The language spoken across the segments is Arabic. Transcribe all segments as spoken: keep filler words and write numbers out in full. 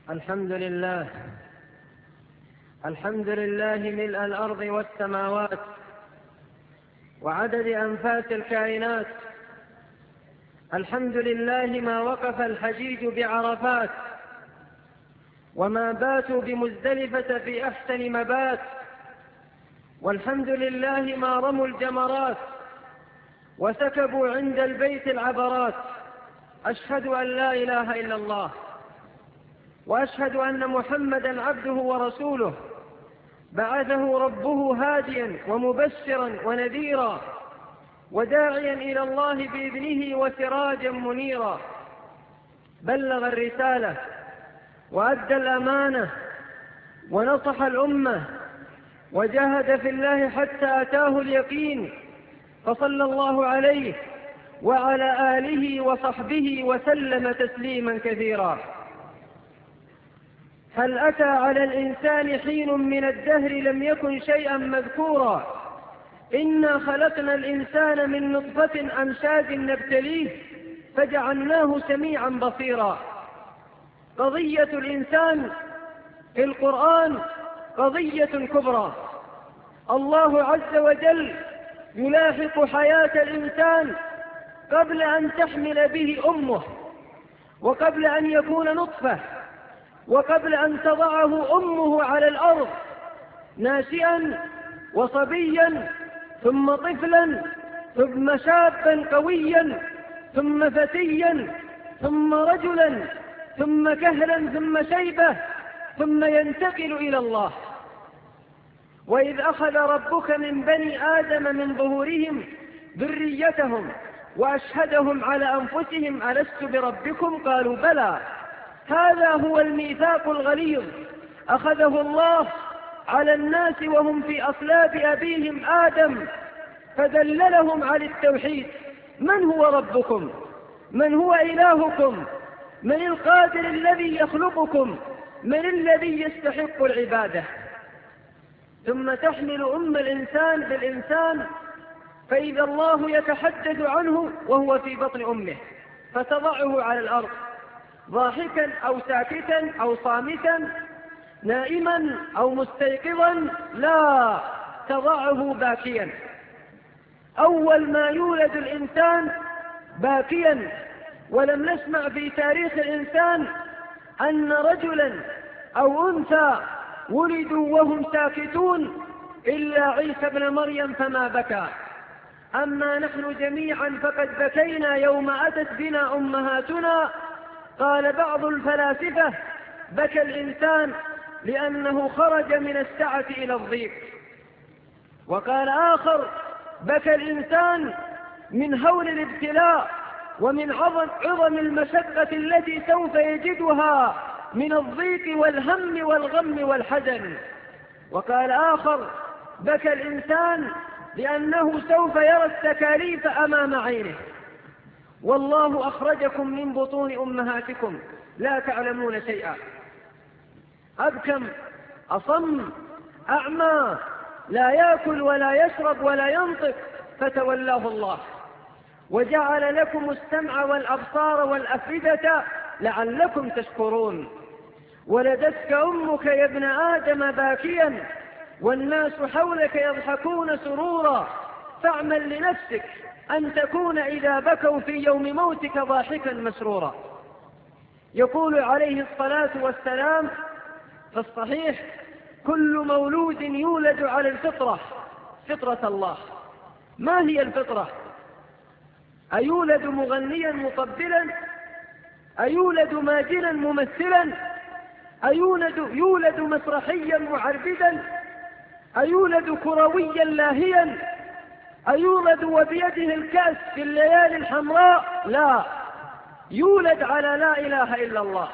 الحمد لله الحمد لله ملء الأرض والسماوات وعدد أنفاس الكائنات. الحمد لله ما وقف الحجيج بعرفات وما باتوا بمزدلفة في أحسن مبات. والحمد لله ما رموا الجمرات وسكبوا عند البيت العبرات. أشهد أن لا إله إلا الله وأشهد أن محمدا عبده ورسوله بعثه ربه هاديا ومبشرا ونذيرا وداعيا إلى الله بإذنه وسراجا منيرا. بلغ الرسالة وأدى الأمانة ونصح الأمة وجاهد في الله حتى أتاه اليقين، فصلى الله عليه وعلى آله وصحبه وسلم تسليما كثيرا. هل أتى على الإنسان حين من الدهر لم يكن شيئا مذكورا؟ إنا خلقنا الإنسان من نطفة أمشاج نبتليه فجعلناه سميعا بصيرا. قضية الإنسان في القرآن قضية كبرى. الله عز وجل يلاحق حياة الإنسان قبل أن تحمل به أمه، وقبل أن يكون نطفة، وقبل أن تضعه أمه على الأرض ناشئا وصبيا ثم طفلا ثم شابا قويا ثم فتيا ثم رجلا ثم كهلا ثم شيبة ثم ينتقل إلى الله. وإذ أخذ ربك من بني آدم من ظهورهم ذريتهم وأشهدهم على أنفسهم ألست بربكم قالوا بلى. هذا هو الميثاق الغليظ أخذه الله على الناس وهم في أصلاب أبيهم آدم، فدللهم على التوحيد. من هو ربكم؟ من هو إلهكم؟ من القادر الذي يخلقكم؟ من الذي يستحق العبادة؟ ثم تحمل أم الإنسان بالإنسان، فإذا الله يتحدث عنه وهو في بطن أمه فتضعه على الأرض ضاحكا أو ساكتا أو صامتا، نائما أو مستيقظا، لا، تضعه باكيا. أول ما يولد الإنسان باكيا، ولم نسمع في تاريخ الإنسان أن رجلا أو أنثى ولدوا وهم ساكتون إلا عيسى ابن مريم فما بكى. أما نحن جميعا فقد بكينا يوم أتت بنا أمهاتنا. قال بعض الفلاسفة بكى الإنسان لأنه خرج من السعة إلى الضيق، وقال آخر بكى الإنسان من هول الابتلاء ومن عظم, عظم المشقة التي سوف يجدها من الضيق والهم والغم والحزن. وقال آخر بكى الإنسان لأنه سوف يرى التكاليف أمام عينه. والله أخرجكم من بطون أمهاتكم لا تعلمون شيئا. أبكم أصم أعمى لا يأكل ولا يشرب ولا ينطق فتولاه الله، وجعل لكم السمع والأبصار والأفئدة لعلكم تشكرون. ولدتك أمك يا ابن آدم باكيا والناس حولك يضحكون سرورا، فاعمل لنفسك أن تكون إذا بكوا في يوم موتك ضاحكا مسرورا. يقول عليه الصلاة والسلام في الصحيح كل مولود يولد على الفطرة، فطرة الله. ما هي الفطرة؟ أيولد مغنيا مطبلا؟ أيولد ماجنا ممثلا؟ أيولد يولد مسرحيا معربدا؟ أيولد كرويا لاهيا؟ أيولد وبيده الكأس في الليالي الحمراء؟ لا، يولد على لا إله إلا الله،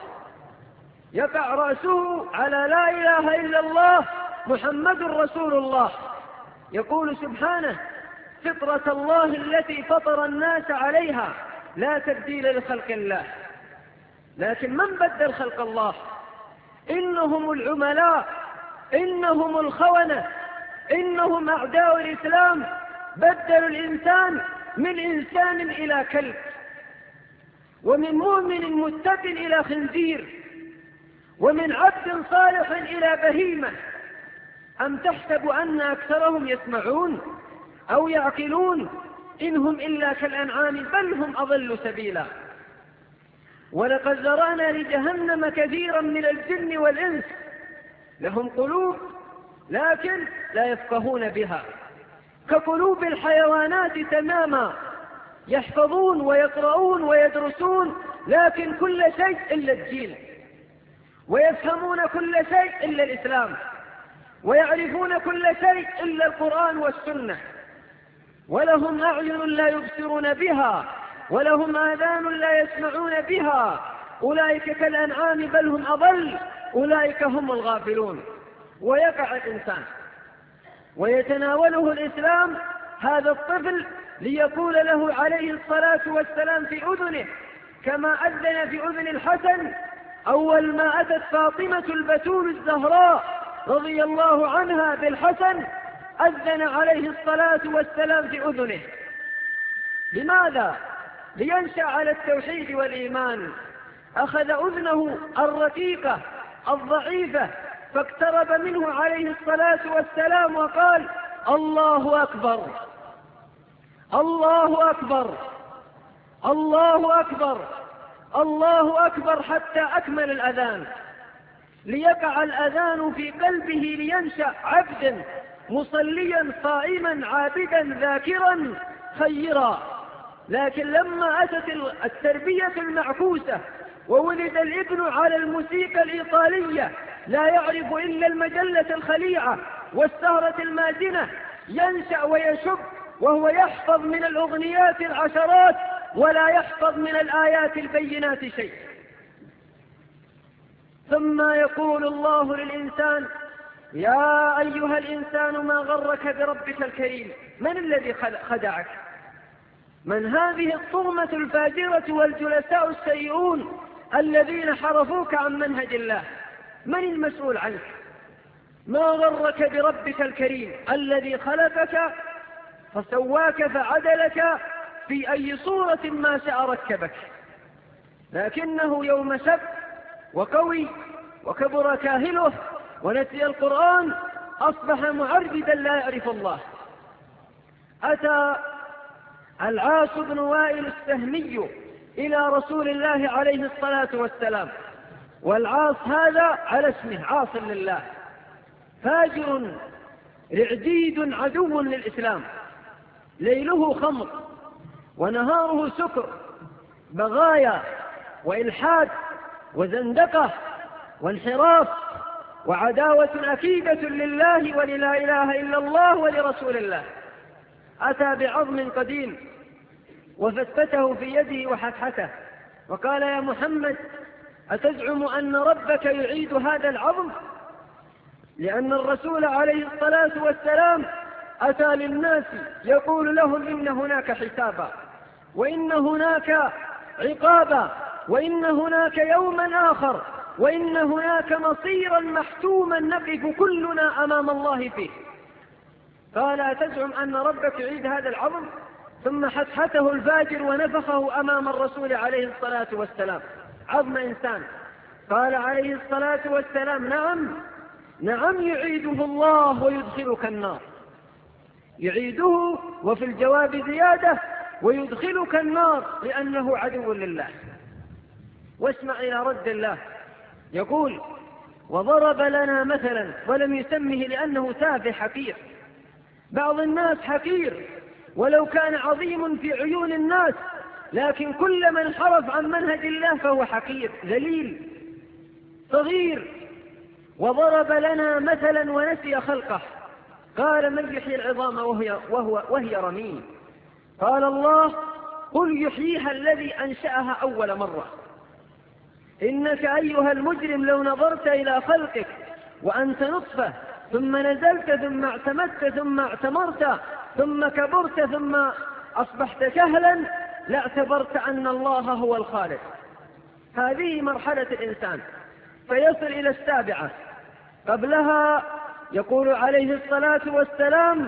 يقع رأسه على لا إله إلا الله محمد رسول الله. يقول سبحانه فطرة الله التي فطر الناس عليها لا تبديل لخلق الله. لكن من بدل خلق الله؟ إنهم العملاء، إنهم الخونة، إنهم أعداء الإسلام. بدلوا الإنسان من إنسان إلى كلب، ومن مؤمن متق إلى خنزير، ومن عبد صالح إلى بهيمة. أم تحسب أن أكثرهم يسمعون أو يعقلون؟ إنهم إلا كالأنعام بل هم أضل سبيلا. ولقد ذرأنا لجهنم كثيرا من الجن والإنس لهم قلوب لكن لا يفقهون بها، كقلوب الحيوانات تماما، يحفظون ويقرؤون ويدرسون لكن كل شيء إلا الدين، ويفهمون كل شيء إلا الإسلام، ويعرفون كل شيء إلا القرآن والسنة. ولهم أعين لا يبصرون بها، ولهم آذان لا يسمعون بها، أولئك كالأنعام بل هم أضل، أولئك هم الغافلون. ويقع الإنسان ويتناوله الإسلام هذا الطفل ليقول له عليه الصلاة والسلام في أذنه كما أذن في أذن الحسن أول ما أتت فاطمة البتول الزهراء رضي الله عنها بالحسن أذن عليه الصلاة والسلام في أذنه. لماذا؟ لينشأ على التوحيد والإيمان. أخذ أذنه الرقيقة الضعيفة فاقترب منه عليه الصلاة والسلام وقال: الله أكبر، الله أكبر، الله أكبر، الله أكبر، حتى أكمل الأذان، ليقع الأذان في قلبه لينشأ عبدا مصليا صائما عابدا ذاكرا خيرا. لكن لما أتت التربية المعكوسة وولد الابن على الموسيقى الإيطالية لا يعرف إلا المجلة الخليعة والسهرة المازنة، ينشأ ويشب وهو يحفظ من الأغنيات العشرات ولا يحفظ من الآيات البينات شيء. ثم يقول الله للإنسان: يا أيها الإنسان ما غرك بربك الكريم. من الذي خدعك؟ من هذه الطغمة الفاجرة والجلساء السيئون الذين حرفوك عن منهج الله؟ من المسؤول عنك؟ ما غرك بربك الكريم الذي خلقك فسواك فعدلك في أي صورة ما شاء ركبك، لكنه يوم شب وقوي وكبر كاهله ونسي القرآن أصبح معربدا لا يعرف الله. أتى العاص بن وائل السهمي إلى رسول الله عليه الصلاة والسلام، والعاص هذا على اسمه عاص لله، فاجر رعديد عدو للإسلام، ليله خمر ونهاره سكر، بغايا وإلحاد وزندقة وانحراف وعداوة أكيدة لله وللا إله إلا الله ولرسول الله. أتى بعظم قديم وفتفته في يده وحتحته وقال: يا محمد، أتزعم أن ربك يعيد هذا العظم؟ لأن الرسول عليه الصلاة والسلام أتى للناس يقول لهم إن هناك حسابا، وإن هناك عقابا، وإن هناك يوما آخر، وإن هناك مصيرا محتوما نقف كلنا أمام الله فيه. قال: أتزعم أن ربك يعيد هذا العظم؟ ثم حتحته الفاجر ونفخه أمام الرسول عليه الصلاة والسلام، عظم إنسان. قال عليه الصلاة والسلام: نعم نعم يعيده الله ويدخلك النار. يعيده وفي الجواب زيادة: ويدخلك النار لأنه عدو لله. واسمع إلى رد الله، يقول: وضرب لنا مثلا، ولم يسمه لأنه تافه حقير. بعض الناس حقير ولو كان عظيم في عيون الناس، لكن كل من انحرف عن منهج الله فهو حقير ذليل صغير. وضرب لنا مثلا ونسي خلقه، قال: من يحيي العظام وهي, وهو وهي رميم؟ قال الله: قل يحييها الذي أنشأها أول مرة. إنك أيها المجرم لو نظرت إلى خلقك وأنت نطفة ثم نزلت ثم اعتمدت ثم اعتمرت ثم كبرت ثم أصبحت كهلا لاعتبرت أن الله هو الخالق. هذه مرحلة الإنسان، فيصل إلى السابعة. قبلها يقول عليه الصلاة والسلام،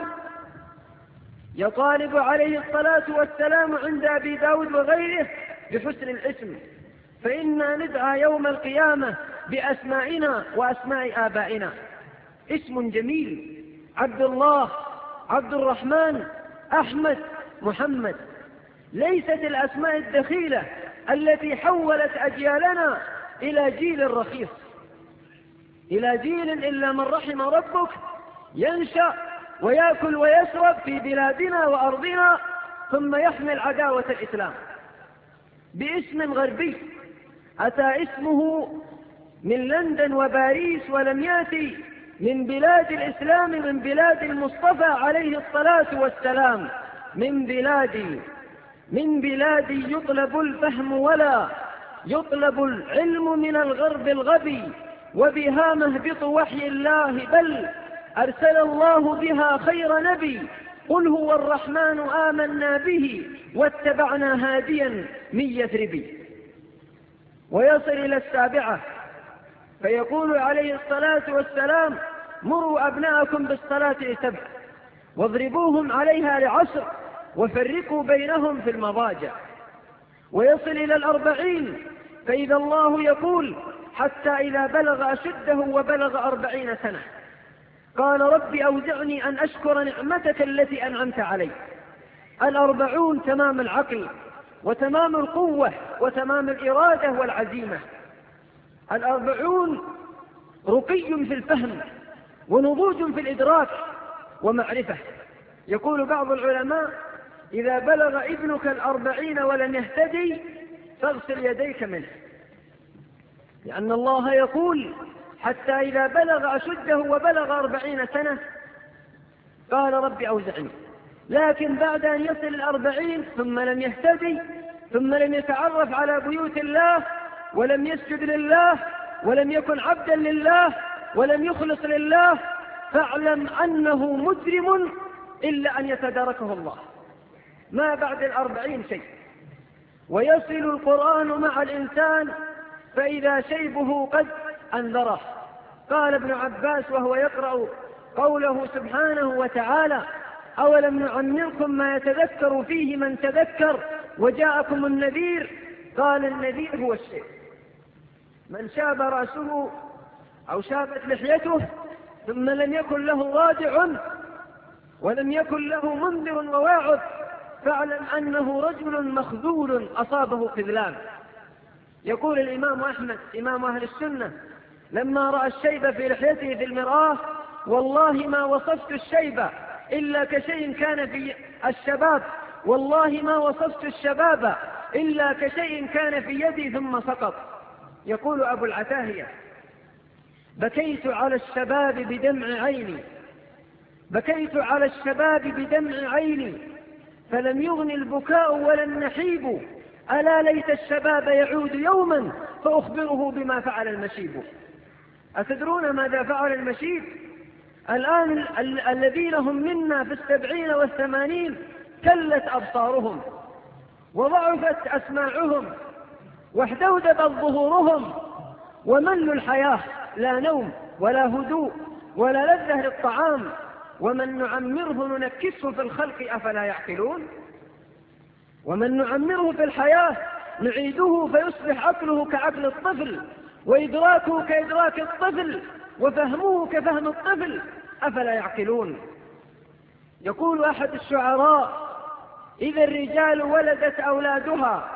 يطالب عليه الصلاة والسلام عند أبي داود وغيره بحسن الاسم، فإنا ندعى يوم القيامة بأسمائنا وأسماء آبائنا. اسم جميل: عبد الله، عبد الرحمن، أحمد، محمد. ليست الأسماء الدخيلة التي حولت أجيالنا إلى جيل رخيص، إلى جيل إلا من رحم ربك ينشأ ويأكل ويشرب في بلادنا وأرضنا ثم يحمل عداوة الإسلام باسم غربي أتى اسمه من لندن وباريس، ولم يأتي من بلاد الإسلام، من بلاد المصطفى عليه الصلاة والسلام، من بلاد من بلاد يطلب الفهم ولا يطلب العلم من الغرب الغبي، وبها مهبط وحي الله، بل أرسل الله بها خير نبي. قل هو الرحمن آمنا به واتبعنا هاديا من يثرب. ويصل إلى السابعة فيقول عليه الصلاة والسلام: مروا أبناءكم بالصلاة لسبع واضربوهم عليها لعشر وفرقوا بينهم في المضاجع. ويصل إلى الأربعين فإذا الله يقول: حتى إذا بلغ أشده وبلغ أربعين سنة قال: رب أوزعني أن أشكر نعمتك التي أنعمت علي. الأربعون تمام العقل وتمام القوة وتمام الإرادة والعزيمة. الأربعون رقي في الفهم ونضوج في الإدراك ومعرفة. يقول بعض العلماء: إذا بلغ ابنك الأربعين ولم يهتدي فاغسل يديك منه، لأن الله يقول: حتى إذا بلغ أشده وبلغ أربعين سنة قال: رب أوزعني. لكن بعد أن يصل الأربعين ثم لم يهتدي، ثم لم يتعرف على بيوت الله، ولم يسجد لله، ولم يكن عبدا لله، ولم يخلص لله، فاعلم أنه مجرم إلا أن يتداركه الله. ما بعد الأربعين شيء. ويصل القرآن مع الإنسان فإذا شيبه قد أنذره. قال ابن عباس وهو يقرأ قوله سبحانه وتعالى: أولم نعمركم ما يتذكر فيه من تذكر وجاءكم النذير. قال: النذير هو الشيء من شاب رأسه أو شابت لحيته ثم لم يكن له رادع ولم يكن له منذر وواعظ، فاعلم أنه رجل مخذول أصابه خذلان. يقول الإمام أحمد إمام أهل السنة لما رأى الشيب في لحيته في المرآة: والله ما وصفت الشيب إلا كشيء كان في الشباب، والله ما وصفت الشباب إلا كشيء كان في يدي ثم سقط. يقول أبو العتاهية: بكيت على الشباب بدمع عيني، بكيت على الشباب بدمع عيني، فلم يغن البكاء ولا النحيب، ألا ليت الشباب يعود يوما فأخبره بما فعل المشيب. أتدرون ماذا فعل المشيب؟ الآن ال ال الذين هم منا في السبعين والثمانين كلت أبصارهم وضعفت أسماعهم واحدودبت ظهورهم وملوا الحياة، لا نوم ولا هدوء ولا لذة للطعام. ومن نعمره ننكسه في الخلق أفلا يعقلون. ومن نعمره في الحياة نعيده فيصبح عقله كعقل الطفل، وإدراكه كإدراك الطفل، وفهمه كفهم الطفل، أفلا يعقلون. يقول أحد الشعراء: إذا الرجال ولدت أولادها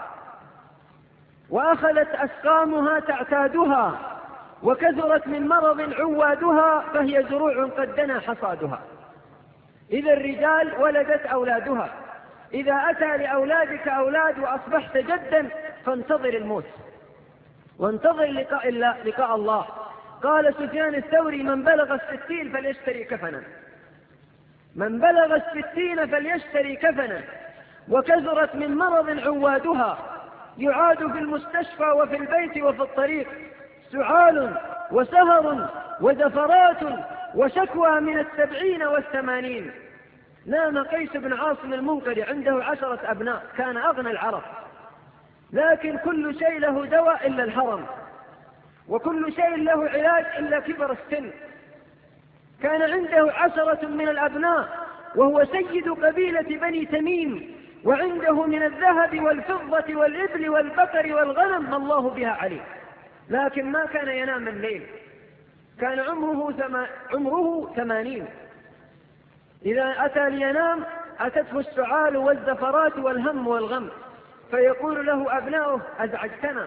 وأخذت أسقامها تعتادها، وكثرت من مرض عوادها، فهي زروع قد دنا حصادها. إذا الرجال ولدت أولادها، إذا أتى لأولادك أولاد وأصبحت جدا فانتظر الموت وانتظر لقاء الله, لقاء الله. قال سفيان الثوري: من بلغ الستين فليشتري كفنا، من بلغ الستين فليشتري كفنا، وكثرت من مرض عوادها، يعاد في المستشفى وفي البيت وفي الطريق، سعال وسهر ودفرات وشكوى من السبعين والثمانين. نام قيس بن عاصم المنقري عنده عشرة أبناء، كان أغنى العرب، لكن كل شيء له دواء إلا الهرم، وكل شيء له علاج إلا كبر السن. كان عنده عشرة من الأبناء وهو سيد قبيلة بني تميم، وعنده من الذهب والفضة والإبل والبقر والغنم ما الله بها عليه. لكن ما كان ينام الليل، كان عمره, ثم... عمره ثمانين. إذا أتى لينام أتته السعال والزفرات والهم والغم، فيقول له أبناؤه أزعجتنا،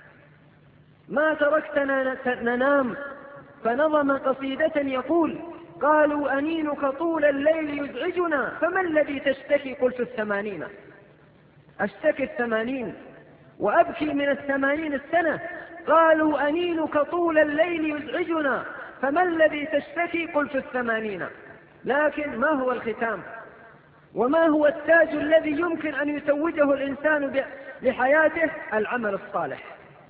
ما تركتنا ننام. فنظم قصيدة يقول: قالوا أنينك طول الليل يزعجنا، فما الذي تشتكي؟ قلت الثمانين، أشتكي الثمانين وأبكي من الثمانين السنة. قالوا أنينك طول الليل يزعجنا، فما الذي تشتكي؟ قلت الثمانين. لكن ما هو الختام؟ وما هو التاج الذي يمكن أن يتوجه الإنسان لحياته؟ العمل الصالح.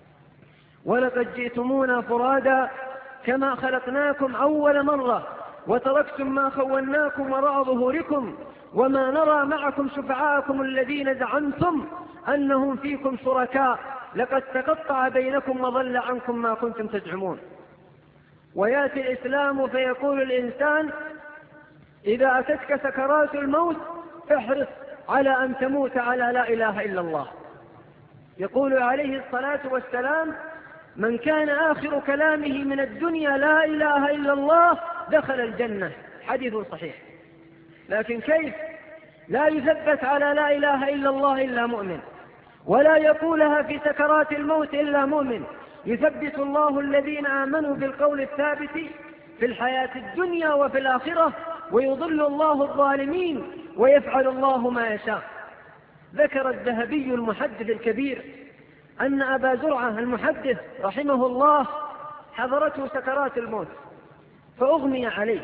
ولقد جئتمونا فرادا كما خلقناكم أول مرة وتركتم ما خولناكم وراء ظهوركم وما نرى معكم شفعاءكم الذين زعمتم أنهم فيكم شركاء، لقد تقطع بينكم وضل عنكم ما كنتم تزعمون. ويأتي الإسلام فيقول الإنسان: إذا أتتك سكرات الموت فاحرص على أن تموت على لا إله إلا الله. يقول عليه الصلاة والسلام: من كان آخر كلامه من الدنيا لا إله إلا الله دخل الجنة، حديث صحيح. لكن كيف لا يثبت على لا إله إلا الله إلا مؤمن، ولا يقولها في سكرات الموت إلا مؤمن؟ يثبت الله الذين آمنوا بالقول الثابت في الحياة الدنيا وفي الآخرة، ويضل الله الظالمين ويفعل الله ما يشاء. ذكر الذهبي المحدث الكبير أن أبا زرعة المحدث رحمه الله حضرته سكرات الموت فأغمي عليه،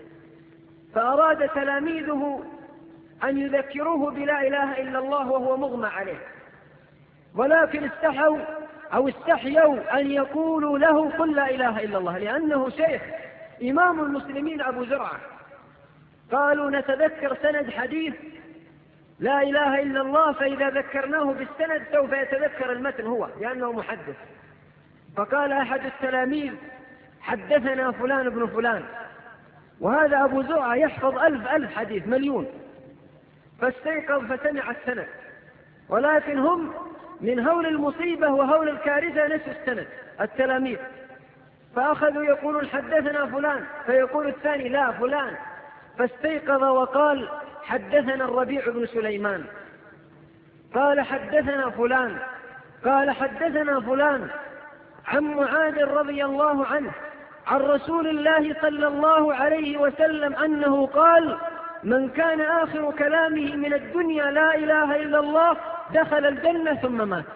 فأراد تلاميذه أن يذكروه بلا إله إلا الله وهو مغمى عليه، ولكن استحوا أو استحيوا أن يقولوا له قل لا إله إلا الله، لأنه شيخ إمام المسلمين أبو زرعة. قالوا نتذكر سند حديث لا إله إلا الله، فإذا ذكرناه بالسند سوف يتذكر المتن هو لأنه محدث. فقال أحد التلاميذ: حدثنا فلان بن فلان، وهذا أبو زرعة يحفظ ألف ألف حديث مليون، فاستيقظ فسمع السند، ولكن هم من هول المصيبة وهول الكارثة نسوا السند التلاميذ، فأخذوا يقولون حدثنا فلان، فيقول الثاني لا فلان، فاستيقظ وقال حدثنا الربيع بن سليمان، قال حدثنا فلان، قال حدثنا فلان عن معاذ رضي الله عنه عن رسول الله صلى الله عليه وسلم أنه قال: من كان آخر كلامه من الدنيا لا إله إلا الله دخل الجنة ثم مات.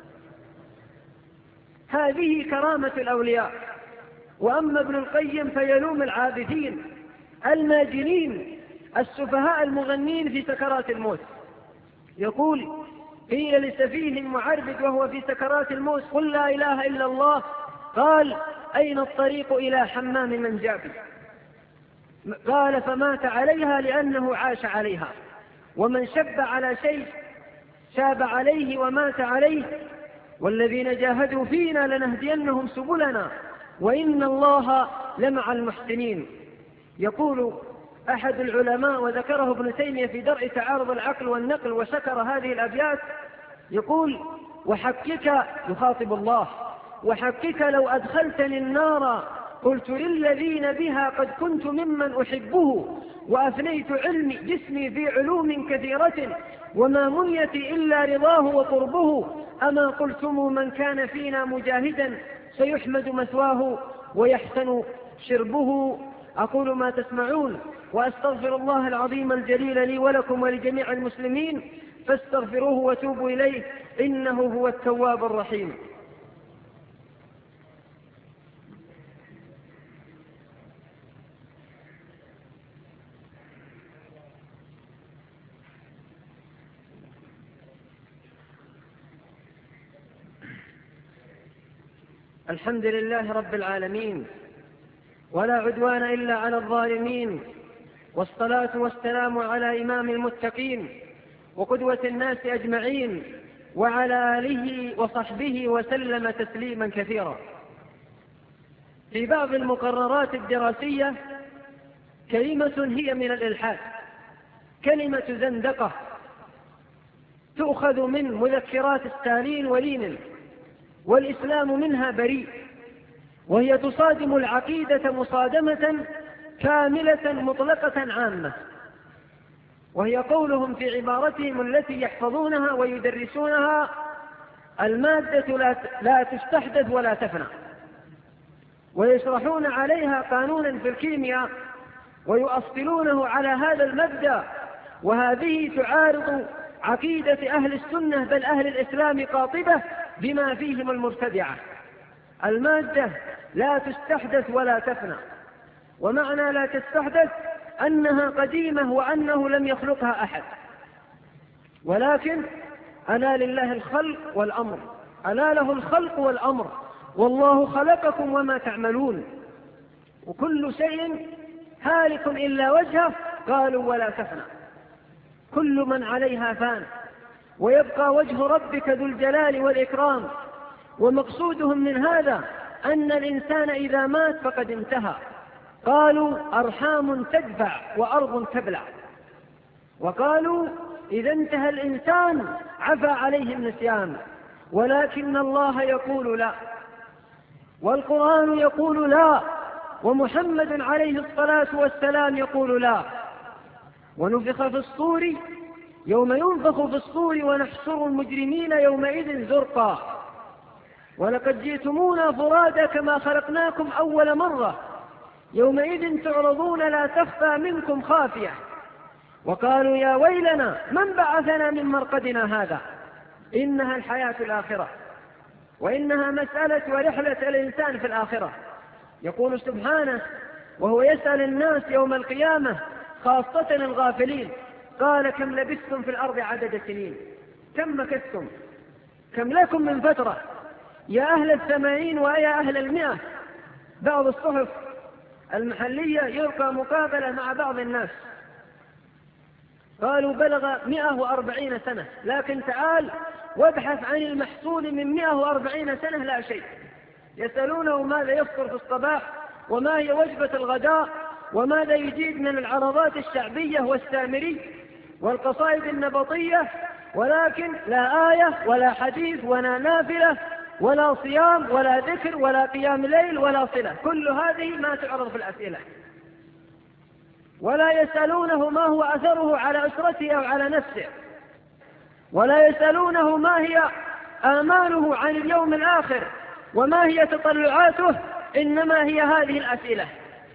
هذه كرامة الأولياء. وأما ابن القيم فيلوم العابثين الماجنين السفهاء المغنين في سكرات الموت. يقول: قيل لسفيه معربد وهو في سكرات الموت: قل لا إله إلا الله. قال: أين الطريق إلى حمام من جابي؟ قال: فمات عليها لأنه عاش عليها. ومن شب على شيء شاب عليه ومات عليه، والذين جاهدوا فينا لنهدينهم سبلنا وإن الله لمع المحسنين. يقول أحد العلماء وذكره ابن تيمية في درء تعارض العقل والنقل وشكر هذه الأبيات، يقول: وحقك، يخاطب الله، وحقك لو أدخلتني النار قلت للذين بها قد كنت ممن أحبه، وأفنيت علمي جسمي في علوم كثيرة، وما منيتي إلا رضاه وقربه. أما قلتم من كان فينا مجاهدا سيحمد مثواه ويحسن شربه. أقول ما تسمعون وأستغفر الله العظيم الجليل لي ولكم ولجميع المسلمين، فاستغفروه وتوبوا إليه إنه هو التواب الرحيم. الحمد لله رب العالمين، ولا عدوان إلا على الظالمين، والصلاة والسلام على إمام المتقين وقدوة الناس أجمعين، وعلى آله وصحبه وسلم تسليما كثيرا. في بعض المقررات الدراسية كلمة هي من الإلحاد، كلمة زندقة، تؤخذ من مذكرات ستالين ولينين، والإسلام منها بريء، وهي تصادم العقيدة مصادمة كاملة مطلقة عامة، وهي قولهم في عبارتهم التي يحفظونها ويدرسونها: المادة لا تستحدث ولا تفنى، ويشرحون عليها قانونا في الكيمياء ويؤصلونه على هذا المبدأ، وهذه تعارض عقيدة أهل السنة بل أهل الإسلام قاطبة بما فيهم المبتدعة. المادة لا تستحدث ولا تفنى، ومعنى لا تستحدث أنها قديمة وأنه لم يخلقها أحد، ولكن ألا لله الخلق والأمر، ألا له الخلق والأمر، والله خلقكم وما تعملون، وكل شيء هالك إلا وجهه، قالوا ولا تفنى، كل من عليها فان، ويبقى وجه ربك ذو الجلال والإكرام. ومقصودهم من هذا أن الإنسان إذا مات فقد انتهى. قالوا أرحام تدفع وأرض تبلع، وقالوا إذا انتهى الإنسان عفى عليه النسيان، ولكن الله يقول لا، والقرآن يقول لا، ومحمد عليه الصلاة والسلام يقول لا. ونفخ في الصور يوم ينفخ في الصور ونحشر المجرمين يومئذ زرقا، ولقد جئتمونا فرادا كما خلقناكم أول مرة، يومئذ تعرضون لا تخفى منكم خافية. وقالوا يا ويلنا من بعثنا من مرقدنا هذا، إنها الحياة الآخرة، وإنها مسألة ورحلة الإنسان في الآخرة. يقول سبحانه وهو يسأل الناس يوم القيامة خاصة الغافلين: قال كم لبثتم في الأرض عدد سنين، كم مكثتم، كم لكم من فترة، يا أهل الثمانين ويا أهل المئة. بعض الصحف المحلية يلقى مقابلة مع بعض الناس، قالوا بلغ مئة وأربعين سنة، لكن تعال وابحث عن المحصول من مئة وأربعين سنة لا شيء. يسألونه ماذا يفطر في الصباح، وما هي وجبة الغداء، وماذا يجيد من العرضات الشعبية والسامري والقصائد النبطية، ولكن لا آية ولا حديث ولا نافلة ولا صيام ولا ذكر ولا قيام ليل ولا صلة. كل هذه ما تعرض في الأسئلة، ولا يسألونه ما هو أثره على أسرته أو على نفسه، ولا يسألونه ما هي آماله عن اليوم الآخر وما هي تطلعاته، إنما هي هذه الأسئلة.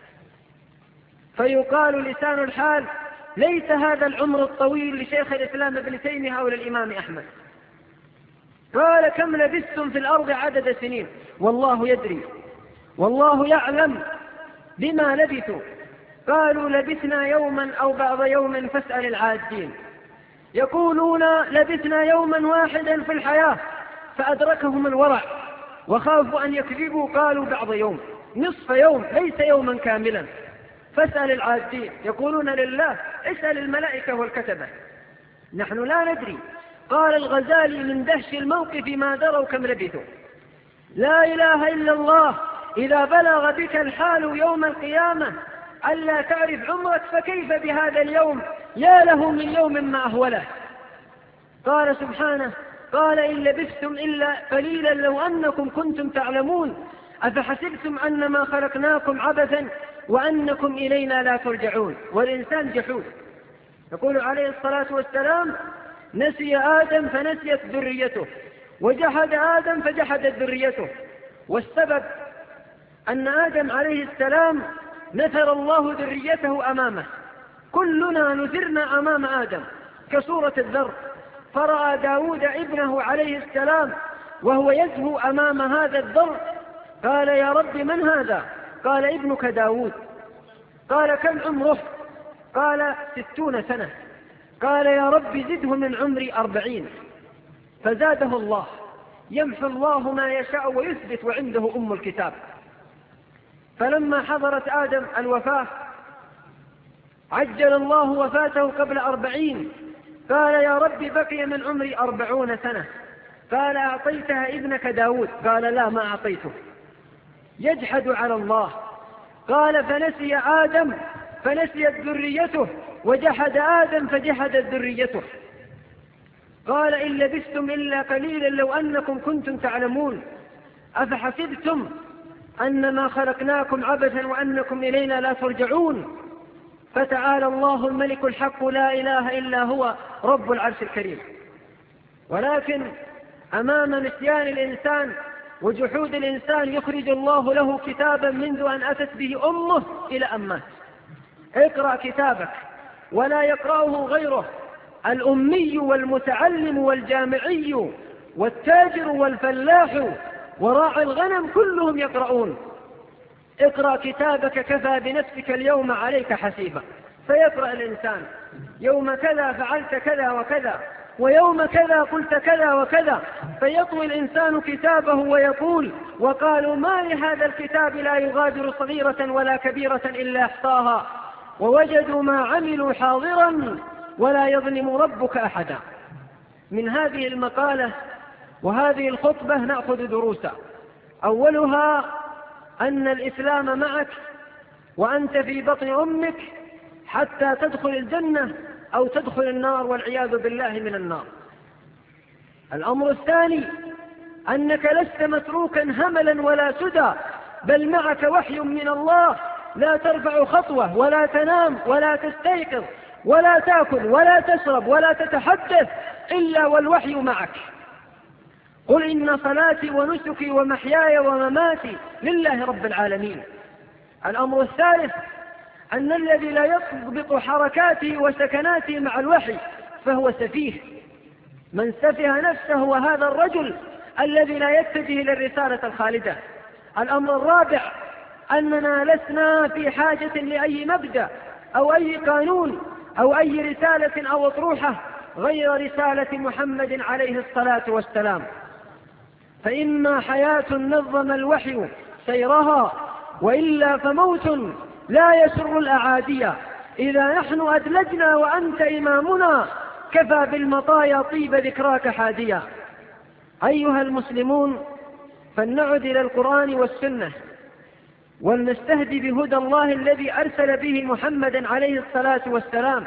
فيقال لسان الحال: ليس هذا العمر الطويل لشيخ الإسلام ابن تيمية أو للإمام أحمد. قال كم لبثتم في الأرض عدد سنين، والله يدري والله يعلم بما لبثوا. قالوا لبثنا يوما أو بعض يوم فاسأل العادين. يقولون لبثنا يوما واحدا في الحياة فأدركهم الورع وخافوا أن يكذبوا، قالوا بعض يوم، نصف يوم، ليس يوما كاملا. فاسأل العادين. يقولون لله اسأل الملائكة والكتبة، نحن لا ندري. قال الغزالي من دهش الموقف ما دروا كم لبثوا. لا إله إلا الله، إذا بلغ بك الحال يوم القيامة ألا تعرف عمرك فكيف بهذا اليوم، يا له من يوم ما أهوله. قال سبحانه: قال إن لبثتم إلا قليلا لو أنكم كنتم تعلمون أفحسبتم أنما خلقناكم عبثا وأنكم إلينا لا ترجعون. والإنسان جحود. يقول عليه الصلاة والسلام: نسي آدم فنسيت ذريته، وجحد آدم فجحدت ذريته. والسبب أن آدم عليه السلام نثر الله ذريته أمامه، كلنا نثرنا أمام آدم كصورة الذر. فرأى داود ابنه عليه السلام وهو يزهو أمام هذا الذر، قال: يا رب من هذا؟ قال: ابنك داود. قال: كم عمره؟ قال: ستون سنة. قال: يا رب زده من عمري أربعين. فزاده الله. يمحو الله ما يشاء ويثبت، وعنده أم الكتاب. فلما حضرت آدم الوفاة عجل الله وفاته قبل أربعين. قال: يا رب بقي من عمري أربعون سنة. قال: أعطيتها ابنك داود؟ قال: لا، ما أعطيته. يجحد على الله. قال: فنسي آدم فنسيت ذريته، وجحد آدم فجحدت ذريته. قال: إن لبثتم إلا قليلا لو أنكم كنتم تعلمون. أفحسبتم أنما خلقناكم عبثا وأنكم إلينا لا ترجعون. فتعالى الله الملك الحق لا إله إلا هو رب العرش الكريم. ولكن أمام نسيان الإنسان وجحود الإنسان يخرج الله له كتابا منذ أن أتت به أمه إلى أن مات. اقرأ كتابك ولا يقرأه غيره. الأمي والمتعلم والجامعي والتاجر والفلاح وراعي الغنم كلهم يقرؤون. اقرأ كتابك كفى بنفسك اليوم عليك حسيبا. فيقرأ الإنسان يوم كذا فعلت كذا وكذا، ويوم كذا قلت كذا وكذا، فيطوي الإنسان كتابه ويقول وقالوا ما لهذا الكتاب لا يغادر صغيرة ولا كبيرة إلا احصاها ووجدوا ما عملوا حاضرا ولا يظلم ربك أحدا. من هذه المقالة وهذه الخطبة نأخذ دروسا. أولها أن الإسلام معك وأنت في بطن أمك حتى تدخل الجنة أو تدخل النار والعياذ بالله من النار. الأمر الثاني أنك لست متروكا هملا ولا سدى، بل معك وحي من الله، لا ترفع خطوة ولا تنام ولا تستيقظ ولا تأكل ولا تشرب ولا تتحدث إلا والوحي معك. قل إن صلاتي ونسكي ومحياي ومماتي لله رب العالمين. الأمر الثالث أن الذي لا يطبق حركاته وسكناته مع الوحي فهو سفيه. من سفه نفسه وهذا الرجل الذي لا يتجه للرسالة الخالدة. الأمر الرابع أننا لسنا في حاجة لأي مبدأ أو أي قانون أو أي رسالة أو أطروحة غير رسالة محمد عليه الصلاة والسلام. فإما حياة نظم الوحي سيرها وإلا فموت لا يسر الأعادية. إذا نحن أدلجنا وأنت إمامنا كفى بالمطايا طيب ذكراك حاديا. أيها المسلمون، فلنعد إلى القرآن والسنة ولنستهدي بهدى الله الذي أرسل به محمدا عليه الصلاة والسلام.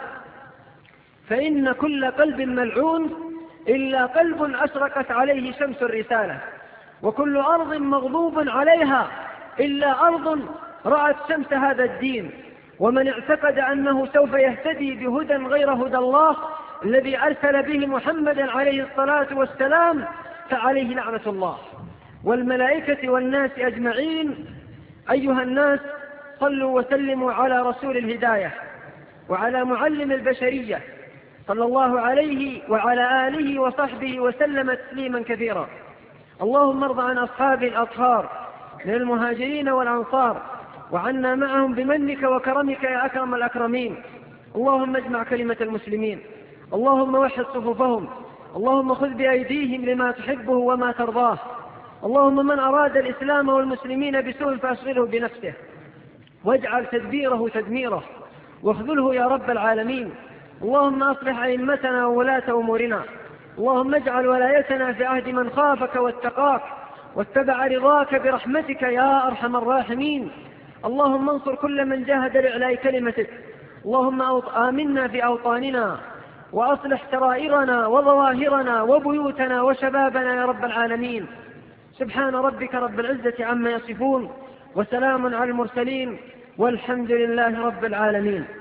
فإن كل قلب ملعون إلا قلب أشرقت عليه شمس الرسالة، وكل أرض مغضوب عليها إلا أرض رأت شمس هذا الدين. ومن اعتقد أنه سوف يهتدي بهدى غير هدى الله الذي أرسل به محمدا عليه الصلاة والسلام فعليه لعنة الله والملائكة والناس أجمعين. أيها الناس، صلوا وسلموا على رسول الهداية وعلى معلم البشرية صلى الله عليه وعلى آله وصحبه وسلم تسليما كثيرا. اللهم ارض عن أصحاب الأطهار من المهاجرين والأنصار وعنا معهم بمنك وكرمك يا أكرم الأكرمين. اللهم اجمع كلمة المسلمين، اللهم وحد صفوفهم، اللهم خذ بأيديهم لما تحبه وما ترضاه. اللهم من أراد الإسلام والمسلمين بسوء فأشغله بنفسه واجعل تدبيره تدميره واخذله يا رب العالمين. اللهم أصلح أئمتنا وولاة أمورنا، اللهم اجعل ولايتنا في عهد من خافك واتقاك واتبع رضاك برحمتك يا أرحم الراحمين. اللهم انصر كل من جاهد لإعلاء كلمتك. اللهم آمنا في أوطاننا وأصلح سرائرنا وظواهرنا وبيوتنا وشبابنا يا رب العالمين. سبحان ربك رب العزة عما يصفون وسلام على المرسلين والحمد لله رب العالمين.